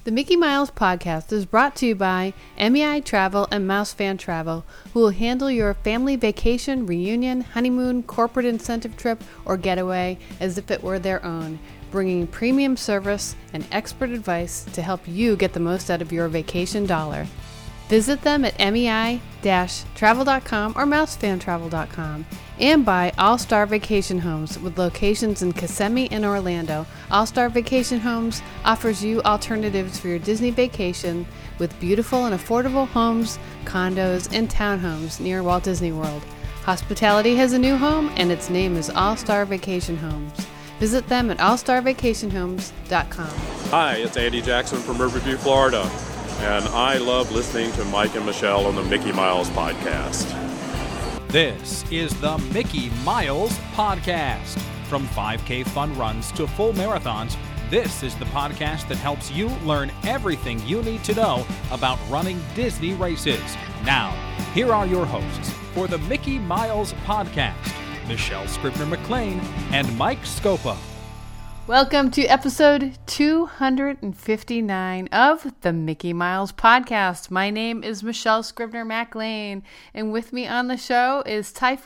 The Mickey Miles podcast is brought to you by MEI Travel and Mouse Fan Travel, who will handle your family vacation, reunion, honeymoon, corporate incentive trip, or getaway as if it were their own, bringing premium service and expert advice to help you get the most out of your vacation dollar. Visit them at mei-travel.com or mousefantravel.com, and by All Star Vacation Homes with locations in Kissimmee and Orlando. All Star Vacation Homes offers you alternatives for your Disney vacation with beautiful and affordable homes, condos, and townhomes near Walt Disney World. Hospitality has a new home, and its name is All Star Vacation Homes. Visit them at allstarvacationhomes.com. Hi, it's Andy Jackson from Riverview, Florida. And I love listening to Mike and Michelle on the Mickey Miles podcast. This is the Mickey Miles podcast. From 5K fun runs to full marathons, this is the podcast that helps you learn everything you need to know about running Disney races. Now, here are your hosts for the Mickey Miles podcast, Michelle Scribner-McLean and Mike Scopa. Welcome to episode 259 of the Mickey Miles podcast. My name is Michelle Scribner-McLean, and with me on the show is my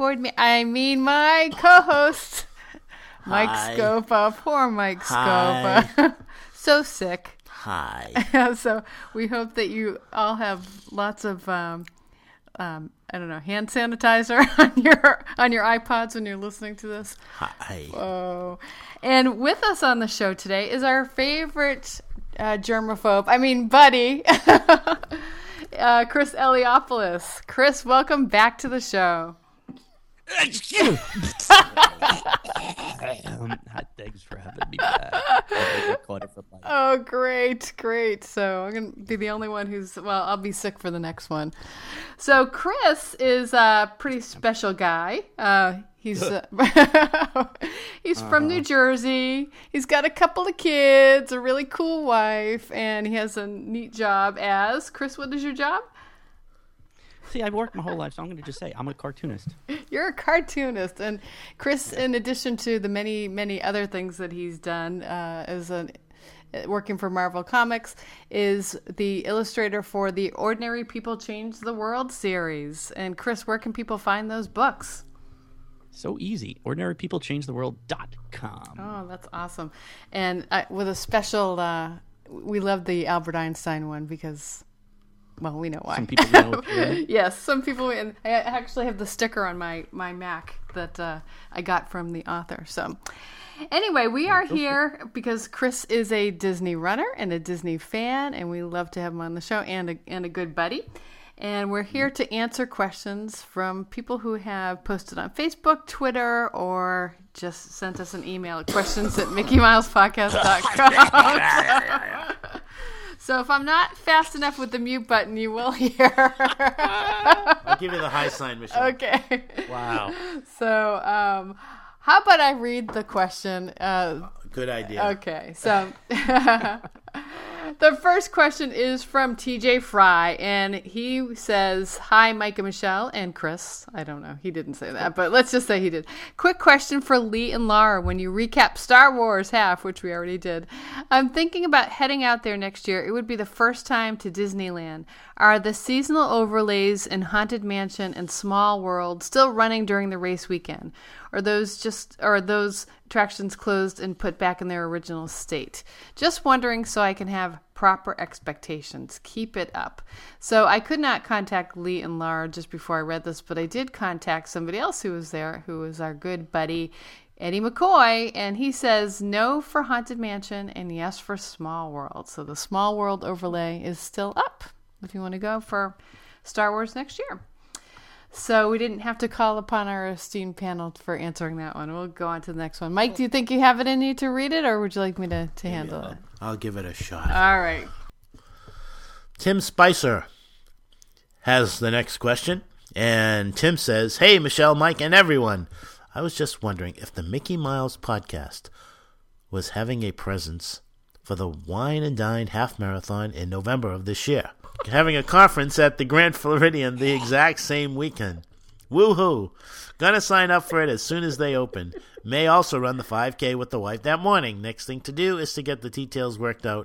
co-host, Mike Scopa. Poor Mike Scopa. So sick. Hi. So we hope that you all have lots of hand sanitizer on your iPods when you're listening to this. Hi. Oh. And with us on the show today is our favorite buddy, Chris Eliopoulos. Chris, welcome back to the show. Thanks for having me back. Oh, great. So I'm going to be the only one I'll be sick for the next one. So Chris is a pretty special guy. He's from New Jersey. He's got a couple of kids, a really cool wife, and he has a neat job as... Chris, what is your job? See, I've worked my whole life, so I'm going to just say I'm a cartoonist. You're a cartoonist. And Chris, in addition to the many, many other things that he's done working for Marvel Comics, is the illustrator for the Ordinary People Change the World series. And Chris, where can people find those books? So easy. OrdinaryPeopleChangeTheWorld.com. Oh, that's awesome. And with a special, we love the Albert Einstein one because... Well, we know why. Some people know. Yes, some people. And I actually have the sticker on my Mac that I got from the author. So anyway, we are here because Chris is a Disney runner and a Disney fan, and we love to have him on the show and a good buddy. And we're here to answer questions from people who have posted on Facebook, Twitter, or just sent us an email at questions@MickeyMilesPodcast.com. So if I'm not fast enough with the mute button, you will hear. I'll give you the high sign, Michelle. Okay. Wow. So how about I read the question? Good idea. Okay. So the first question is from TJ Fry, and he says, "Hi, Mike and Michelle and Chris." I don't know. He didn't say that, but let's just say he did. Quick question for Lee and Laura when you recap Star Wars half, which we already did. I'm thinking about heading out there next year. It would be the first time to Disneyland. Are the seasonal overlays in Haunted Mansion and Small World still running during the race weekend? Or those attractions closed and put back in their original state? Just wondering so I can have proper expectations. Keep it up. So I could not contact Lee and Laura just before I read this, but I did contact somebody else who was there, who was our good buddy, Eddie McCoy, and he says no for Haunted Mansion and yes for Small World. So the Small World overlay is still up if you want to go for Star Wars next year. So we didn't have to call upon our esteemed panel for answering that one. We'll go on to the next one. Mike, do you think you have it in you to read it, or would you like me to handle it? I'll give it a shot. All right. Tim Spicer has the next question, and Tim says, "Hey, Michelle, Mike, and everyone. I was just wondering if the Mickey Miles podcast was having a presence for the Wine and Dine Half Marathon in November of this year. Having a conference at the Grand Floridian the exact same weekend. Woohoo! Gonna sign up for it as soon as they open. May also run the 5K with the wife that morning. Next thing to do is to get the details worked out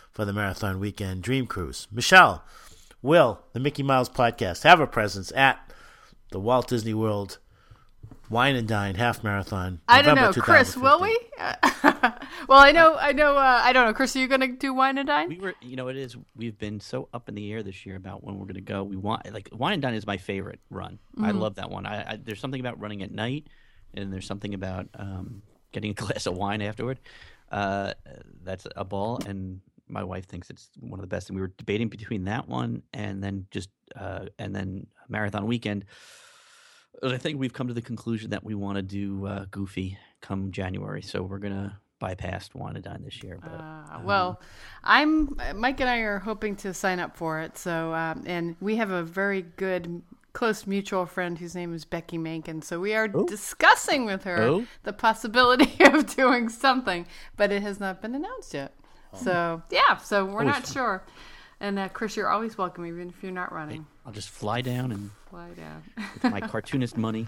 for the Marathon Weekend Dream Cruise. Michelle, will the Mickey Mouse Podcast have a presence at the Walt Disney World Wine and Dine Half Marathon? I don't know, November Chris. 2015? Will we? Well, I know. I don't know, Chris. Are you going to do Wine and Dine? We were, we've been so up in the air this year about when we're going to go. We want, like, Wine and Dine is my favorite run. I love that one. There's something about running at night, and there's something about getting a glass of wine afterward. That's a ball, and my wife thinks it's one of the best. And we were debating between that one and then Marathon Weekend. I think we've come to the conclusion that we want to do Goofy come January, so we're gonna bypass Wine and Dine this year. But well, Mike and I are hoping to sign up for it. So, and we have a very good, close mutual friend whose name is Becky Mankin. So we are discussing with her the possibility of doing something, but it has not been announced yet. So yeah, so we're not sure. And Chris, you're always welcome, even if you're not running. I'll just fly down and Fly down. with my cartoonist money.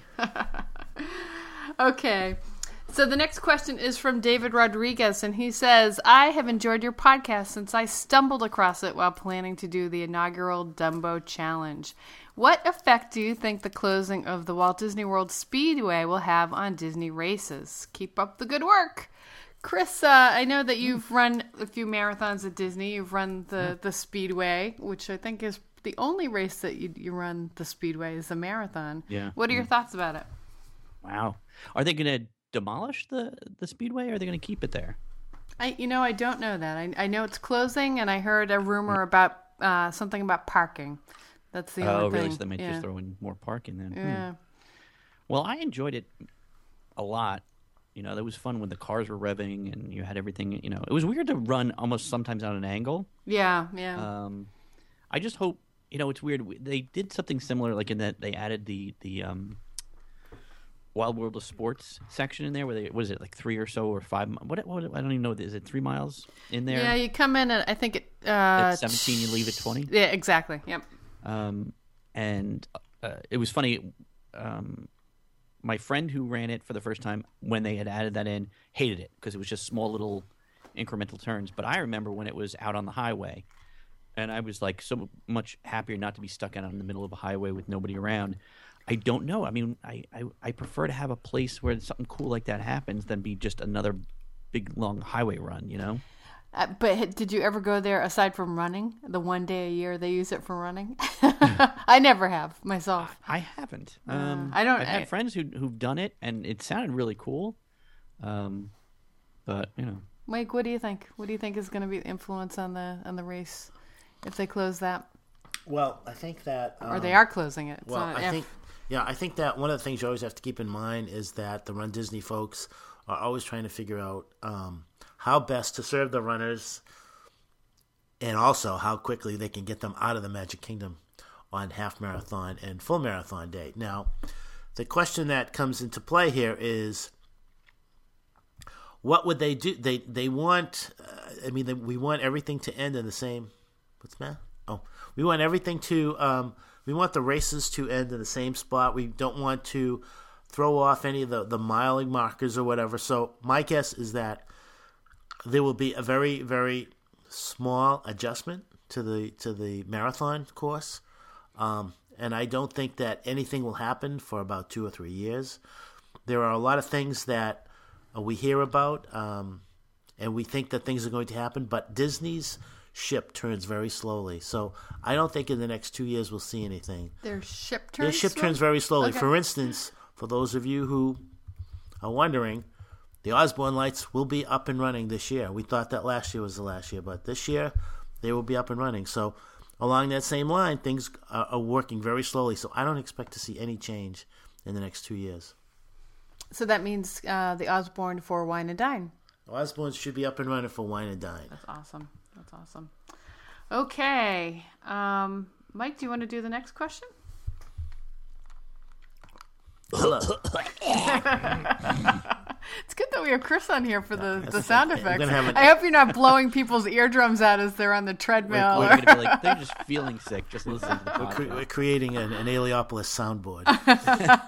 Okay. So the next question is from David Rodriguez, and he says, I have enjoyed your podcast since I stumbled across it while planning to do the inaugural Dumbo Challenge. What effect do you think the closing of the Walt Disney World Speedway will have on Disney races? Keep up the good work. Chris, I know that you've run a few marathons at Disney. You've run the Speedway, which I think is the only race that you run the Speedway is the marathon. Yeah. What are your thoughts about it? Wow. Are they going to demolish the Speedway, or are they going to keep it there? I don't know that. I know it's closing, and I heard a rumor about something about parking. That's the only thing. Oh, really? So they might just throw in more parking then. Yeah. Well, I enjoyed it a lot. That was fun when the cars were revving and you had everything. It was weird to run almost sometimes on an angle. Yeah. I just hope, it's weird. They did something similar, like in that they added the Wild World of Sports section in there, where what is it, like 3 or so or 5? What I don't even know. Is it 3 miles in there? Yeah, you come in at, I think at 17, you leave at 20. Yeah, exactly. Yep. And it was funny. My friend who ran it for the first time, when they had added that in, hated it because it was just small little incremental turns. But I remember when it was out on the highway, and I was like so much happier not to be stuck out in the middle of a highway with nobody around. I don't know. I mean, I prefer to have a place where something cool like that happens than be just another big, long highway run, But did you ever go there aside from running? The one day a year they use it for running? I never have myself. I haven't. I don't. I've had friends who've done it, and it sounded really cool. But Mike, what do you think? What do you think is going to be the influence on the race if they close that? Well, I think that or they are closing it. It's I think that one of the things you always have to keep in mind is that the Run Disney folks are always trying to figure out how best to serve the runners, and also how quickly they can get them out of the Magic Kingdom on half marathon and full marathon day. Now, the question that comes into play here is, what would they do? They want, we want everything to end in the same. What's the matter? Oh, we want everything to. We want the races to end in the same spot. We don't want to throw off any of the mile markers or whatever. So my guess is that there will be a very, very small adjustment to the marathon course, and I don't think that anything will happen for about 2 or 3 years. There are a lot of things that we hear about, and we think that things are going to happen, but Disney's ship turns very slowly. So I don't think in the next 2 years we'll see anything. Their ship turns very slowly. Okay. For instance, for those of you who are wondering, the Osborne Lights will be up and running this year. We thought that last year was the last year, but this year they will be up and running. So along that same line, things are working very slowly. So I don't expect to see any change in the next 2 years. So that means the Osborne for Wine and Dine. Osborne should be up and running for Wine and Dine. That's awesome. Okay. Mike, do you want to do the next question? Hello. It's good that we have Chris on here for the sound effects. Have I hope you're not blowing people's eardrums out as they're on the treadmill. We're going to be like, they're just feeling sick. Just listen to the podcast. We're creating an Aliopolis soundboard.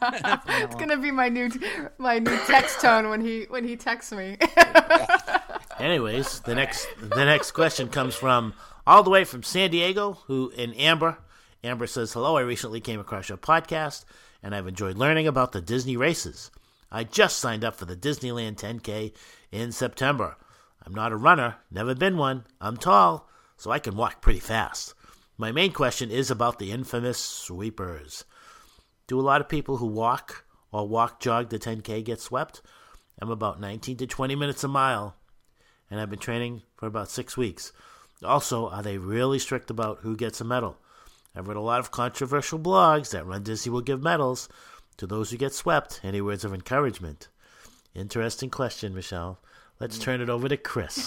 It's going to be my new text tone when he texts me. Anyways, the next question comes from all the way from San Diego, in Amber. Amber says, hello, I recently came across your podcast, and I've enjoyed learning about the Disney races. I just signed up for the Disneyland 10K in September. I'm not a runner, never been one. I'm tall, so I can walk pretty fast. My main question is about the infamous sweepers. Do a lot of people who walk or jog the 10K get swept? I'm about 19 to 20 minutes a mile, and I've been training for about 6 weeks. Also, are they really strict about who gets a medal? I've read a lot of controversial blogs that Run Disney will give medals to those who get swept. Any words of encouragement? Interesting question, Michelle. Let's turn it over to Chris.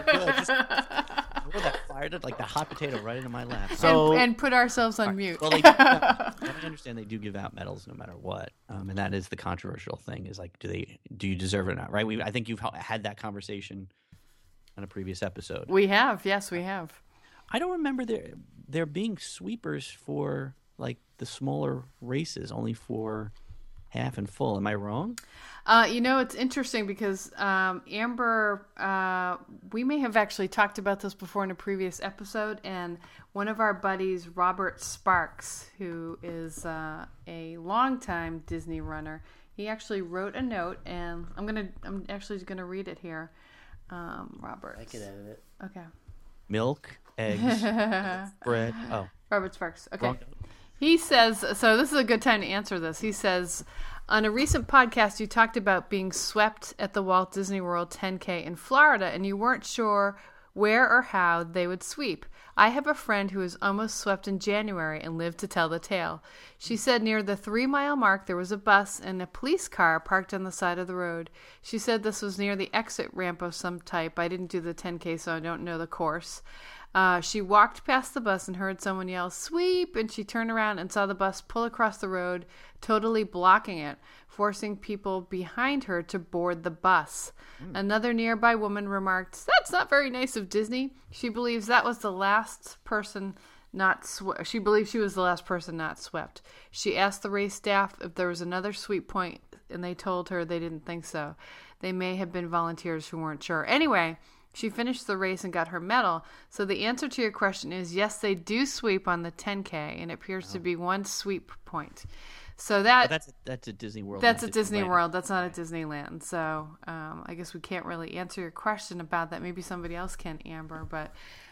That fired it like the hot potato right into my lap. And put ourselves on mute. Well, I understand they do give out medals no matter what, and that is the controversial thing. Is like, do you deserve it or not? Right? I think you've had that conversation on a previous episode. We have, yes, we have. I don't remember there being sweepers for like the smaller races, only for half and full. Am I wrong? It's interesting because Amber, we may have actually talked about this before in a previous episode, and one of our buddies, Robert Sparks, who is a longtime Disney runner, he actually wrote a note, and I'm actually gonna read it here. Robert, I can edit it. Okay. Milk, eggs, bread. Oh, Robert Sparks. Okay. He says, so this is a good time to answer this. He says, on a recent podcast, you talked about being swept at the Walt Disney World 10K in Florida, and you weren't sure where or how they would sweep. I have a friend who was almost swept in January and lived to tell the tale. She said near the 3-mile mark there was a bus and a police car parked on the side of the road. She said this was near the exit ramp of some type. I didn't do the 10K, so I don't know the course. She walked past the bus and heard someone yell, "Sweep!" and she turned around and saw the bus pull across the road, totally blocking it, forcing people behind her to board the bus. Another nearby woman remarked, "That's not very nice of Disney." She believes that was the last person not swept. She believes she was the last person not swept. She asked the race staff if there was another sweep point, and they told her they didn't think so. They may have been volunteers who weren't sure. Anyway, she finished the race and got her medal. So the answer to your question is yes, they do sweep on the 10K, and it appears to be one sweep point. So that's a Disney World. That's a Disney World. That's not a Disneyland. So I guess we can't really answer your question about that. Maybe somebody else can, Amber. But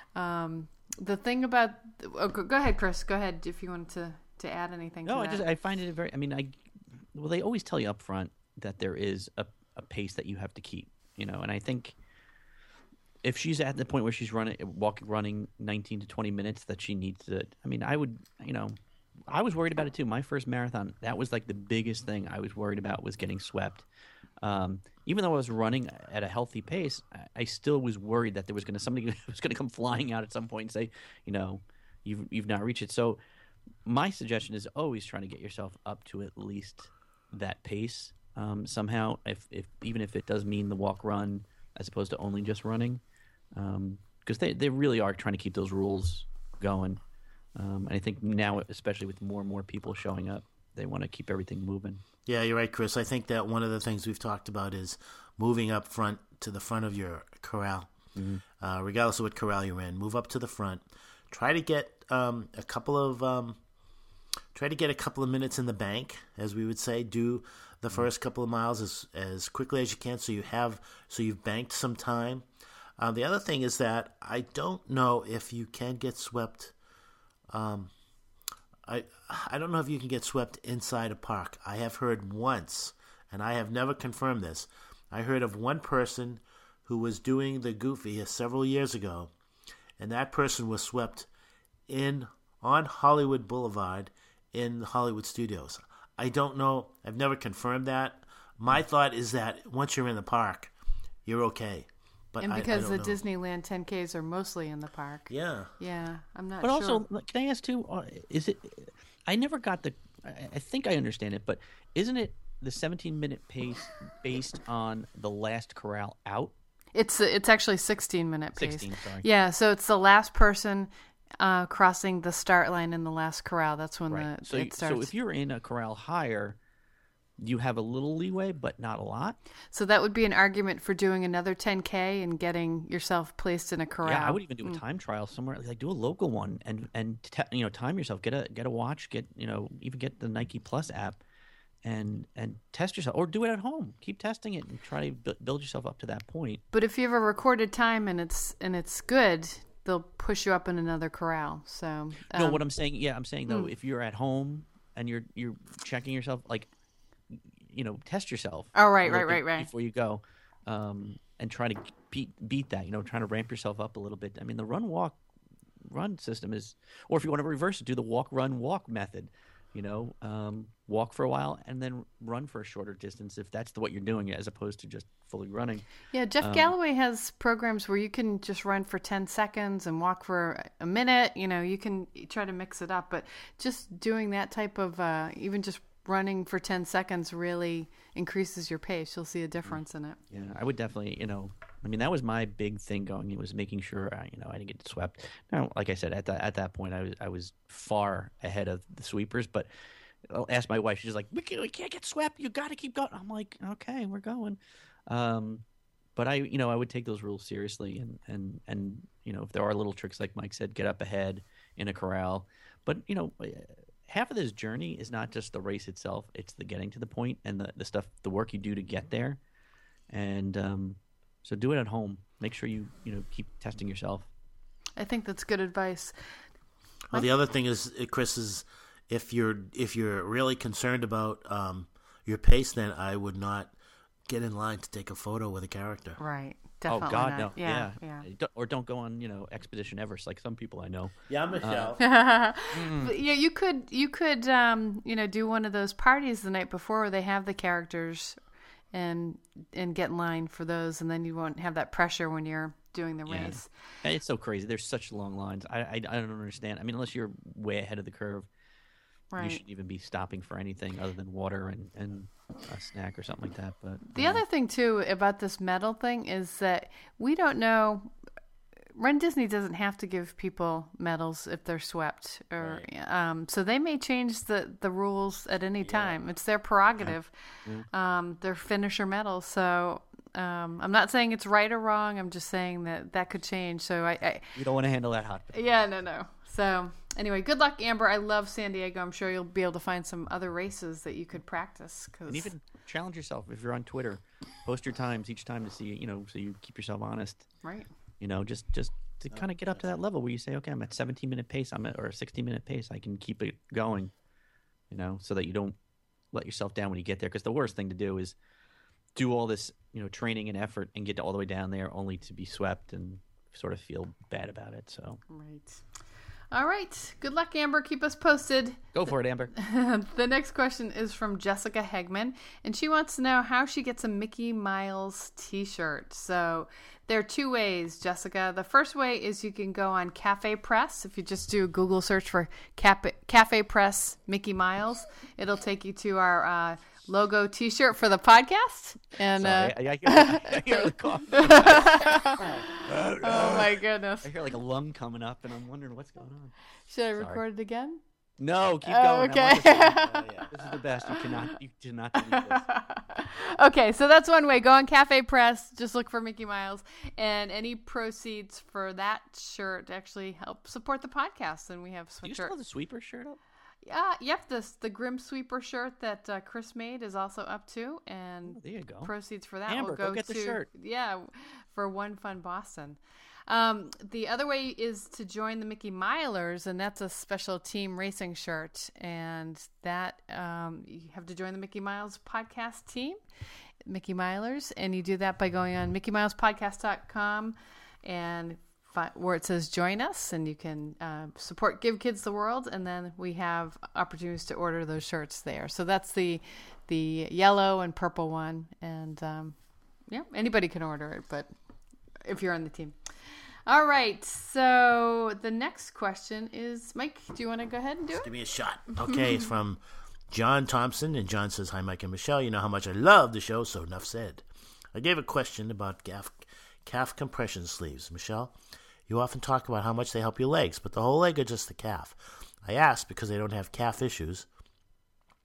the thing about go ahead, Chris. Go ahead if you wanted to add anything. No, to that. I find it very. I mean, they always tell you up front that there is a pace that you have to keep. And I think if she's at the point where she's running 19 to 20 minutes, that she needs to. I mean, I would. I was worried about it too. My first marathon, that was like the biggest thing I was worried about was getting swept. Even though I was running at a healthy pace, I still was worried that there was somebody was going to come flying out at some point and say, you've not reached it. So my suggestion is always trying to get yourself up to at least that pace somehow, if even if it does mean the walk run as opposed to only just running, because they really are trying to keep those rules going. And I think now, especially with more and more people showing up, they want to keep everything moving. Yeah, you're right, Chris. I think that one of the things we've talked about is moving up front to the front of your corral. Mm-hmm. Regardless of what corral you're in, move up to the front. Try to get a couple of minutes in the bank, as we would say. Do the first couple of miles as quickly as you can, so you've banked some time. The other thing is that I don't know if you can get swept. I don't know if you can get swept inside a park. I have heard once, and I have never confirmed this, I heard of one person who was doing the Goofy several years ago, and that person was swept on Hollywood Boulevard in the Hollywood Studios. I don't know. I've never confirmed that. My thought is that once you're in the park, you're okay. But because I the Disneyland 10Ks are mostly in the park. Yeah. Yeah, I'm not sure. But also, can I ask too, is it, I never got I think I understand it, but isn't it the 17-minute pace based on the last corral out? It's actually 16-minute pace. 16, sorry. Yeah, so it's the last person crossing the start line in the last corral. That's when it starts. So if you're in a corral higher, you have a little leeway, but not a lot. So that would be an argument for doing another 10K and getting yourself placed in a corral. Yeah, I would even do a time trial somewhere, like do a local one and time yourself. Get a watch. Even get the Nike Plus app, and test yourself, or do it at home. Keep testing it and try to build yourself up to that point. But if you have a recorded time and it's good, they'll push you up in another corral. So no, what I'm saying, though, if you're at home and you're checking yourself, like, test yourself. Oh, right. Before you go, and try to beat that. Trying to ramp yourself up a little bit. I mean, the run system is, or if you want to reverse it, do the walk, run, walk method. Walk for a while and then run for a shorter distance if that's what you're doing, as opposed to just fully running. Yeah, Jeff Galloway has programs where you can just run for 10 seconds and walk for a minute. You can try to mix it up, but just doing that type of even just running for 10 seconds really increases your pace. You'll see a difference in it. Yeah, I would definitely, that was my big thing going. It was making sure, I didn't get swept. Now, like I said, at that point, I was far ahead of the sweepers. But I'll ask my wife. She's like, we can't get swept. You got to keep going. I'm like, okay, we're going. But I would take those rules seriously, and if there are little tricks, like Mike said, get up ahead in a corral. But half of this journey is not just the race itself; it's the getting to the point and the stuff, the work you do to get there. And so do it at home. Make sure you keep testing yourself. I think that's good advice. Well, the other thing is, Chris, is if you're really concerned about your pace, then I would not get in line to take a photo with a character. Right. Definitely. Oh God, not. no. Yeah. Or don't go on Expedition Everest like some people I know. Yeah, Michelle. But yeah, you could do one of those parties the night before where they have the characters and get in line for those, and then you won't have that pressure when you're doing the race. It's so crazy. There's such long lines. I don't understand. I mean, unless you're way ahead of the curve, you shouldn't even be stopping for anything other than water and a snack or something like that. But the other thing too about this medal thing is that we don't know. Run Disney doesn't have to give people medals if they're swept, or so they may change the rules at any time. It's their prerogative. Their finisher medals. So I'm not saying it's right or wrong. I'm just saying that could change. So you don't want to handle that hot. Yeah, no. So anyway, good luck, Amber. I love San Diego. I'm sure you'll be able to find some other races that you could practice. And even challenge yourself if you're on Twitter. Post your times each time to see, so you keep yourself honest. Right. Just to kind of get up to that level where you say, okay, I'm at 17-minute pace, or a 60-minute pace, I can keep it going, so that you don't let yourself down when you get there. Because the worst thing to do is do all this, training and effort and get all the way down there only to be swept and sort of feel bad about it. So right. All right. Good luck, Amber. Keep us posted. Go for it, Amber. The next question is from Jessica Hegman, and she wants to know how she gets a Mickey Miles t-shirt. So there are two ways, Jessica. The first way is you can go on Cafe Press. If you just do a Google search for Cafe Press Mickey Miles, it'll take you to our logo t-shirt for the podcast. And sorry, I hear the cough. Oh my goodness. I hear like a lung coming up and I'm wondering what's going on. Should I record it again? No, keep going. Okay. This is the best. You cannot delete this. Okay, so that's one way. Go on Cafe Press, just look for Mickey Miles, and any proceeds for that shirt actually help support the podcast. And we have Do you still have the sweeper shirt up? Yep, the Grim Sweeper shirt that Chris made is also up too, and there you go. Proceeds for that Amber, will go get the shirt. Yeah, for One Fun Boston. The other way is to join the Mickey Milers, and that's a special team racing shirt, and that you have to join the Mickey Miles podcast team, Mickey Milers, and you do that by going on MickeyMilesPodcast.com and where it says join us, and you can support Give Kids the World, and then we have opportunities to order those shirts there. So that's the yellow and purple one, and anybody can order it, but if you're on the team. All right, so the next question is, Mike, do you want to go ahead and do it? Give me a shot. Okay, it's from John Thompson, and John says, hi, Mike and Michelle. You know how much I love the show, so enough said. I gave a question about calf compression sleeves. Michelle, you often talk about how much they help your legs, but the whole leg or just the calf? I asked because I don't have calf issues,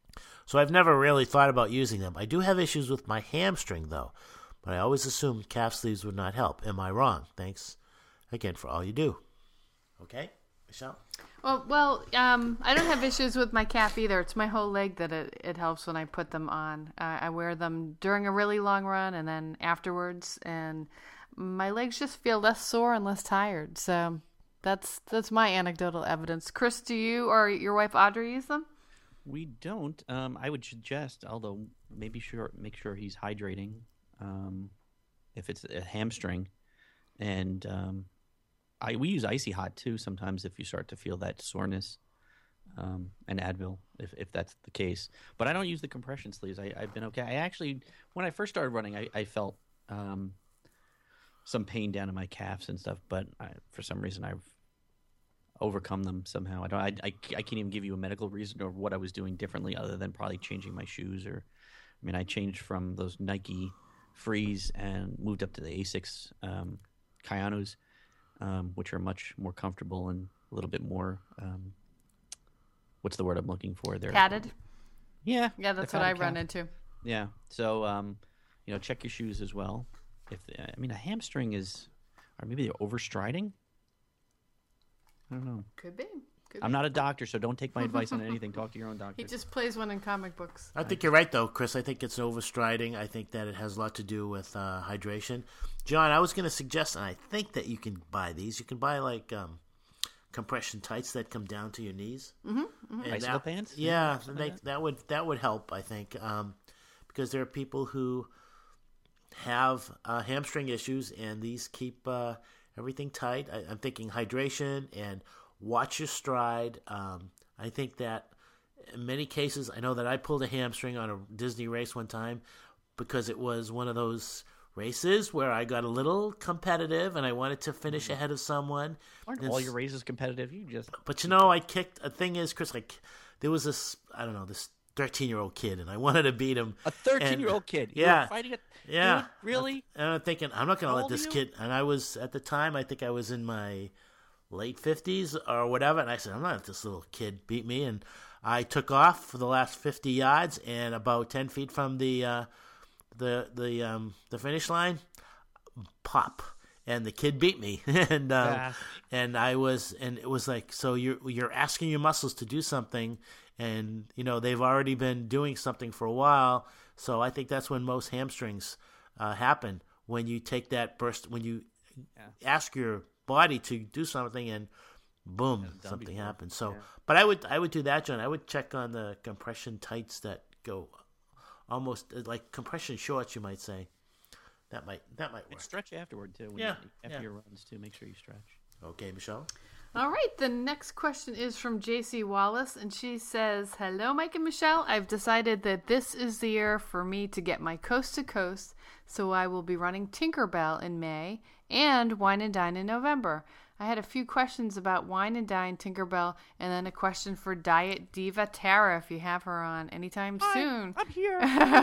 So I've never really thought about using them. I do have issues with my hamstring, though. But I always assumed calf sleeves would not help. Am I wrong? Thanks again for all you do. Okay, Michelle? Well, I don't have issues with my calf either. It's my whole leg that it helps when I put them on. I wear them during a really long run and then afterwards, and my legs just feel less sore and less tired. So that's my anecdotal evidence. Chris, do you or your wife Audrey use them? We don't. I would suggest, although make sure he's hydrating. If it's a hamstring, and we use Icy Hot too sometimes if you start to feel that soreness, and Advil if that's the case. But I don't use the compression sleeves. I've been okay. I actually, when I first started running, I felt some pain down in my calves and stuff, but for some reason I've overcome them somehow. I can't even give you a medical reason or what I was doing differently other than probably changing my shoes. I changed from those Nike Freeze and moved up to the Asics Kayanos, which are much more comfortable and a little bit more what's the word I'm looking for? They're padded. Yeah, that's what I run into. Yeah, so check your shoes as well. If a hamstring is, or maybe they're overstriding. I don't know. Could be. I'm not a doctor, so don't take my advice on anything. Talk to your own doctor. He just plays one in comic books. I think you're right, though, Chris. I think it's overstriding. I think that it has a lot to do with hydration. John, I was going to suggest, and I think that you can buy these. You can buy, like, compression tights that come down to your knees. Bicycle pants? Yeah, that would help, I think, because there are people who have hamstring issues, and these keep everything tight. I'm thinking hydration and watch your stride. I think that in many cases, I know that I pulled a hamstring on a Disney race one time because it was one of those races where I got a little competitive and I wanted to finish ahead of someone. Aren't all your races competitive? But I kicked. The thing is, Chris, there was this 13-year-old kid, and I wanted to beat him. A 13-year-old kid? Yeah. You were fighting it? Yeah. Dude, really? And I'm thinking, I'm not going to let this kid. And I was, at the time, I think I was in my late 50s or whatever, and I said, I'm not let this little kid beat me. And I took off for the last 50 yards, and about 10 feet from the finish line, pop. And the kid beat me, and it was like, so you're asking your muscles to do something, and they've already been doing something for a while. So I think that's when most hamstrings happen, when you take that burst, when you ask your body to do something, and boom, something happens. So, but I would do that, John. I would check on the compression tights that go almost like compression shorts, you might say. That might work. And stretch afterward, too. After your runs, too. Make sure you stretch. Okay, Michelle? All right. The next question is from JC Wallace, and she says, hello, Mike and Michelle. I've decided that this is the year for me to get my Coast to Coast, so I will be running Tinkerbell in May and Wine and Dine in November. I had a few questions about Wine and Dine, Tinkerbell, and then a question for Diet Diva Tara, if you have her on anytime soon. I'm here.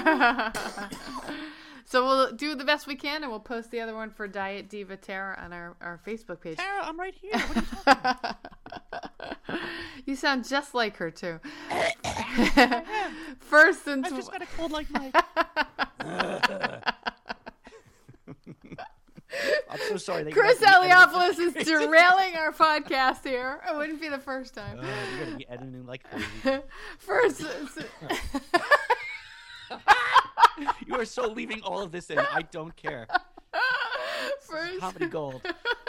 So we'll do the best we can, and we'll post the other one for Diet Diva Tara on our Facebook page. Tara, I'm right here. What are you talking about? You sound just like her, too. First, since I just got a cold like Mike. I'm so sorry. Chris Eliopoulos is derailing our podcast here. It wouldn't be the first time. You're going to be editing like crazy. First... You are so leaving all of this in. I don't care. First, comedy gold.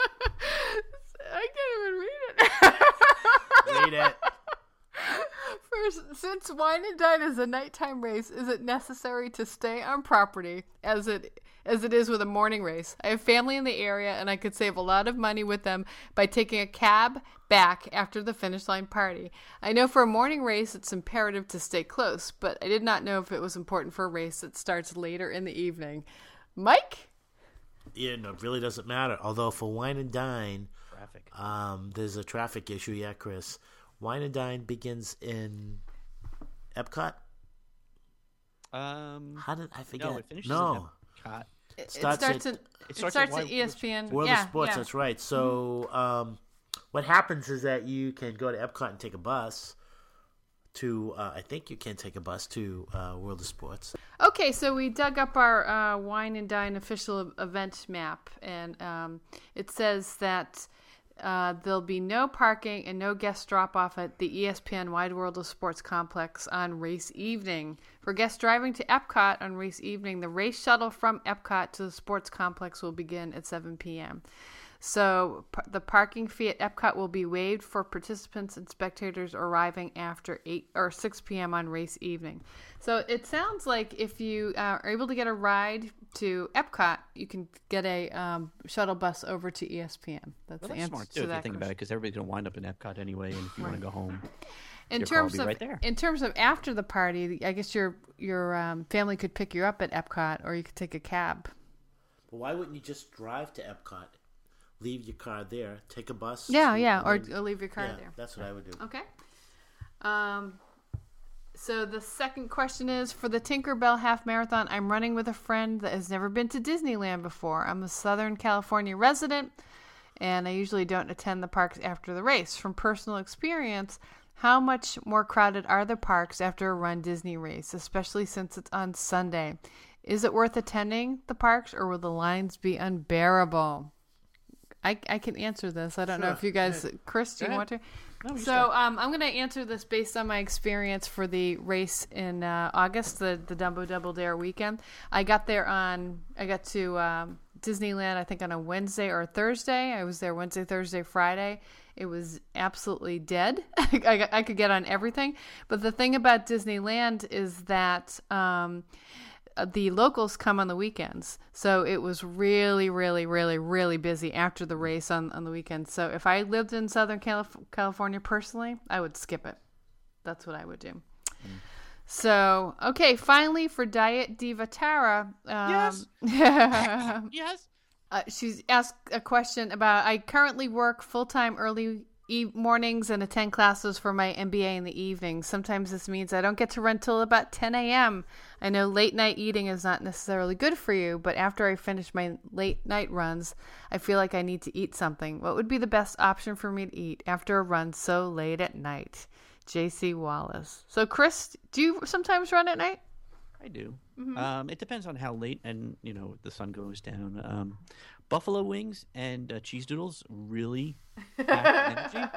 I can't even read it. Read it. First, since Wine and Dine is a nighttime race, is it necessary to stay on property as it is with a morning race? I have family in the area, and I could save a lot of money with them by taking a cab back after the finish line party. I know for a morning race, it's imperative to stay close, but I did not know if it was important for a race that starts later in the evening. Mike? Yeah, no, it really doesn't matter. Although for Wine and Dine, traffic. There's a traffic issue. Yeah, Chris. Wine and Dine begins in Epcot. How did I forget? No, it finishes in Epcot. It starts at ESPN. World of Sports. That's right. So what happens is that you can go to Epcot and take a bus to, I think you can take a bus to World of Sports. Okay, so we dug up our Wine and Dine official event map, and it says that there'll be no parking and no guest drop-off at the ESPN Wide World of Sports complex on race evening. For guests driving to Epcot on race evening, the race shuttle from Epcot to the sports complex will begin at 7 p.m. So the parking fee at Epcot will be waived for participants and spectators arriving after 8 or 6 p.m. on race evening. So it sounds like if you are able to get a ride to Epcot, you can get a shuttle bus over to ESPN. That's the answer smart to too, if that you think about it, because everybody's going to wind up in Epcot anyway, and if you want to go home, in your car will terms be of right there. in terms of after the party, I guess your family could pick you up at Epcot, or you could take a cab. But why wouldn't you just drive to Epcot, leave your car there, take a bus? Yeah, or then- leave your car yeah, there. that's what I would do. Okay. So the second question is, for the Tinkerbell Half Marathon, I'm running with a friend that has never been to Disneyland before. I'm a Southern California resident, and I usually don't attend the parks after the race. From personal experience, how much more crowded are the parks after a Run Disney race, especially since it's on Sunday? Is it worth attending the parks, or will the lines be unbearable? I can answer this. I don't know if you guys, Chris, do you want to? So I'm going to answer this based on my experience for the race in August, the Dumbo Double Dare weekend. I got to Disneyland, I think on a Wednesday or a Thursday. I was there Wednesday, Thursday, Friday. It was absolutely dead. I could get on everything. But the thing about Disneyland is that the locals come on the weekends. So it was really, really, really, really busy after the race on the weekend. So if I lived in Southern California personally, I would skip it. That's what I would do. So, okay, finally for Diet Diva Tara. Yes. Yes. She's asked a question about, I currently work full-time early mornings and attend classes for my MBA in the evenings. Sometimes this means I don't get to run till about 10 a.m. I know late night eating is not necessarily good for you, but after I finish my late night runs, I feel like I need to eat something. What would be the best option for me to eat after a run so late at night? JC Wallace. So Chris, do you sometimes run at night? I do. It depends on how late and the sun goes down. Buffalo wings and cheese doodles really pack energy.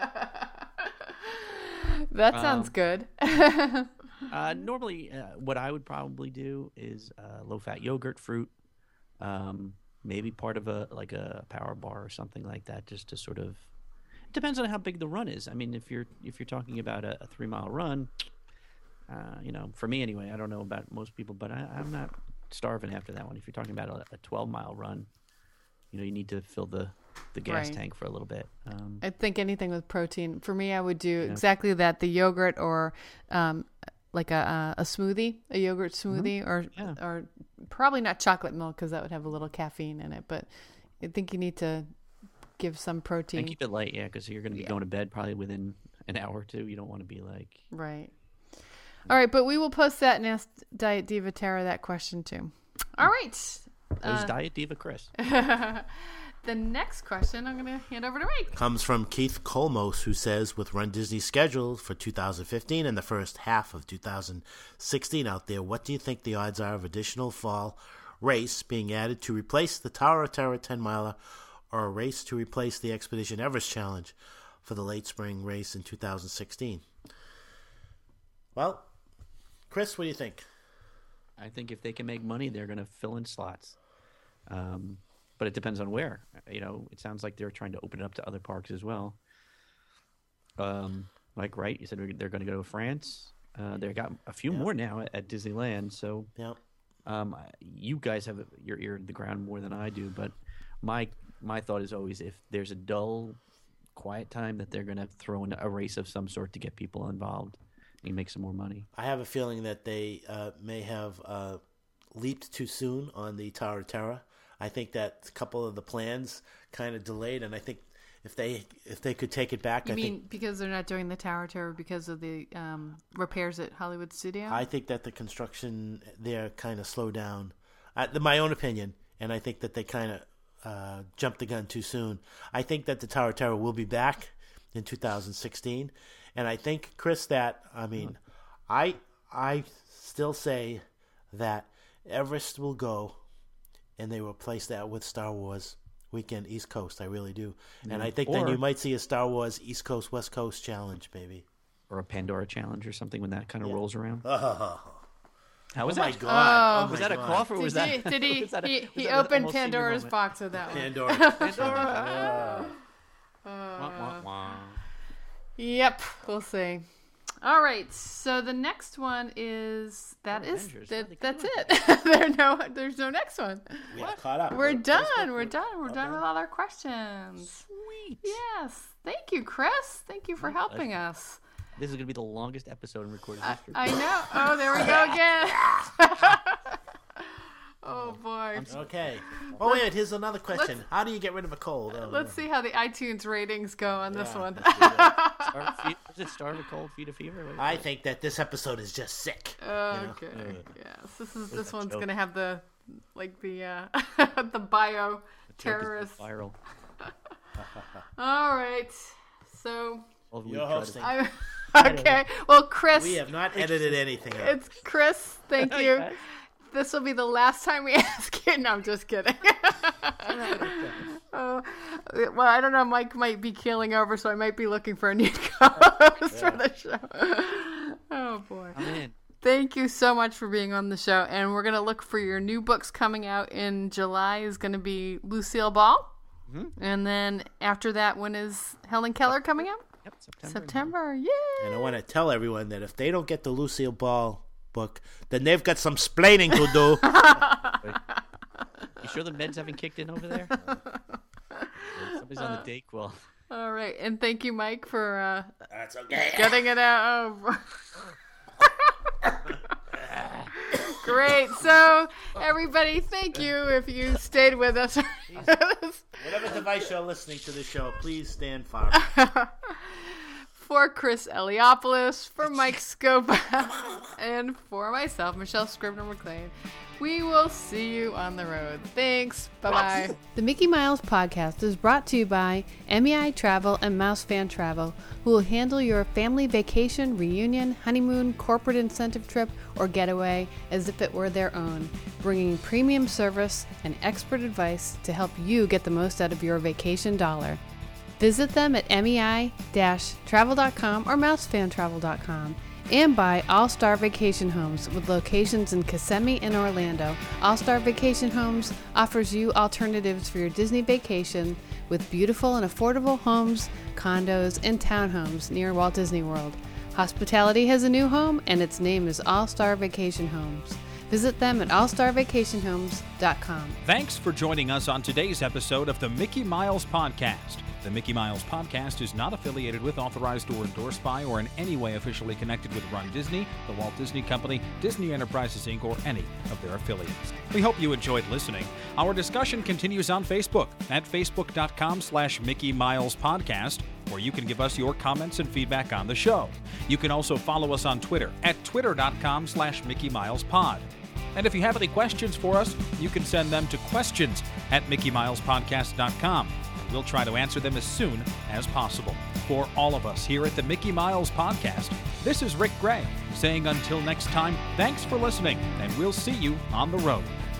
That sounds good. Normally, what I would probably do is low-fat yogurt, fruit, maybe part of a power bar or something like that, just to sort of. It depends on how big the run is. I mean, if you're talking about a 3-mile run. For me anyway, I don't know about most people, but I'm not starving after that one. If you're talking about a 12-mile run, you need to fill the gas tank for a little bit. I think anything with protein. For me, I would do exactly that, the yogurt or like a smoothie, a yogurt smoothie, or probably not chocolate milk because that would have a little caffeine in it. But I think you need to give some protein. And keep it light, because you're going to be going to bed probably within an hour or two. You don't want to be like... Right. All right, but we will post that and ask Diet Diva Tara that question too. All right. Who's Diet Diva Chris? The next question I'm going to hand over to Mike. Comes from Keith Colmos, who says, with Run Disney scheduled for 2015 and the first half of 2016 out there, what do you think the odds are of additional fall race being added to replace the Tower of Terror 10-miler, or a race to replace the Expedition Everest Challenge for the late spring race in 2016? Well, Chris, what do you think? I think if they can make money, they're going to fill in slots. But it depends on where. It sounds like they're trying to open it up to other parks as well. Right? You said they're going to go to France. They've got a few more now at Disneyland. So you guys have your ear to the ground more than I do. But my thought is always, if there's a dull, quiet time, that they're going to throw in a race of some sort to get people involved. You make some more money. I have a feeling that they may have leaped too soon on the Tower of Terror. I think that a couple of the plans kind of delayed, and I think if they could take it back, because they're not doing the Tower of Terror because of the repairs at Hollywood Studio? I think that the construction there kind of slowed down. My own opinion, and I think that they kind of jumped the gun too soon. I think that the Tower of Terror will be back in 2016. And I think, Chris, that, I mean, I still say that Everest will go, and they replace that with Star Wars Weekend East Coast. I really do. And I think then you might see a Star Wars East Coast, West Coast challenge, maybe. Or a Pandora challenge or something when that kind of rolls around. How was Oh that? my God. Was that a cough or was that? Did he? was that a- he was that an opened almost senior Pandora's moment? box with that one. Pandora. Wah, wah, wah. Yep, we'll see. All right, so the next one is Avengers. What are they that's doing? it. There's no next one. We are caught up. We're done. We're done with all our questions. Sweet. Yes, thank you, Chris. Thank you for helping us. This is going to be the longest episode in recorded history. I know. Oh, there we go again. Oh boy. Okay. Oh, wait, here's another question. How do you get rid of a cold? Oh, Let's see how the iTunes ratings go on this one. Was it Starve a Cold, Feed a Fever? What- I think that this episode is just sick. Okay. Yes. This one's gonna have the the bio terrorist. Viral. All right. So You're hosting. okay. Well, Chris, We have not edited anything out. it's Chris. Thank you. This will be the last time we ask you. No, I'm just kidding. Well, I don't know. Mike might be keeling over, so I might be looking for a new co-host for the show. Oh boy. I'm in. Thank you so much for being on the show. And we're going to look for your new books coming out in July is going to be Lucille Ball. Mm-hmm. And then after that, when is Helen Keller coming out? Yep, September. Yay! And I want to tell everyone that if they don't get the Lucille Ball book, then they've got some splaining to do. You sure the meds haven't kicked in over there? Somebody's on the Dayquil. All right. And thank you, Mike, for That's okay. getting it out. Great. So, everybody, thank you if you stayed with us. Whatever device you're listening to the show, please stand far. For Chris Eliopoulos, for Mike Scopa, and for myself, Michelle Scribner-McLean, we will see you on the road. Thanks. Bye-bye. The Mickey Miles Podcast is brought to you by MEI Travel and Mouse Fan Travel, who will handle your family vacation, reunion, honeymoon, corporate incentive trip, or getaway as if it were their own, bringing premium service and expert advice to help you get the most out of your vacation dollar. Visit them at mei-travel.com or mousefantravel.com, and by All Star Vacation Homes with locations in Kissimmee and Orlando. All Star Vacation Homes offers you alternatives for your Disney vacation with beautiful and affordable homes, condos, and townhomes near Walt Disney World. Hospitality has a new home, and its name is All Star Vacation Homes. Visit them at allstarvacationhomes.com. Thanks for joining us on today's episode of the Mickey Miles Podcast. The Mickey Miles Podcast is not affiliated with, authorized, or endorsed by, or in any way officially connected with Run Disney, the Walt Disney Company, Disney Enterprises, Inc., or any of their affiliates. We hope you enjoyed listening. Our discussion continues on Facebook at facebook.com/Mickey Miles Podcast, where you can give us your comments and feedback on the show. You can also follow us on Twitter at twitter.com/Mickey Miles Pod. And if you have any questions for us, you can send them to questions@MickeyMilesPodcast.com. We'll try to answer them as soon as possible. For all of us here at the Mickey Miles Podcast, this is Rick Gray saying until next time, thanks for listening, and we'll see you on the road.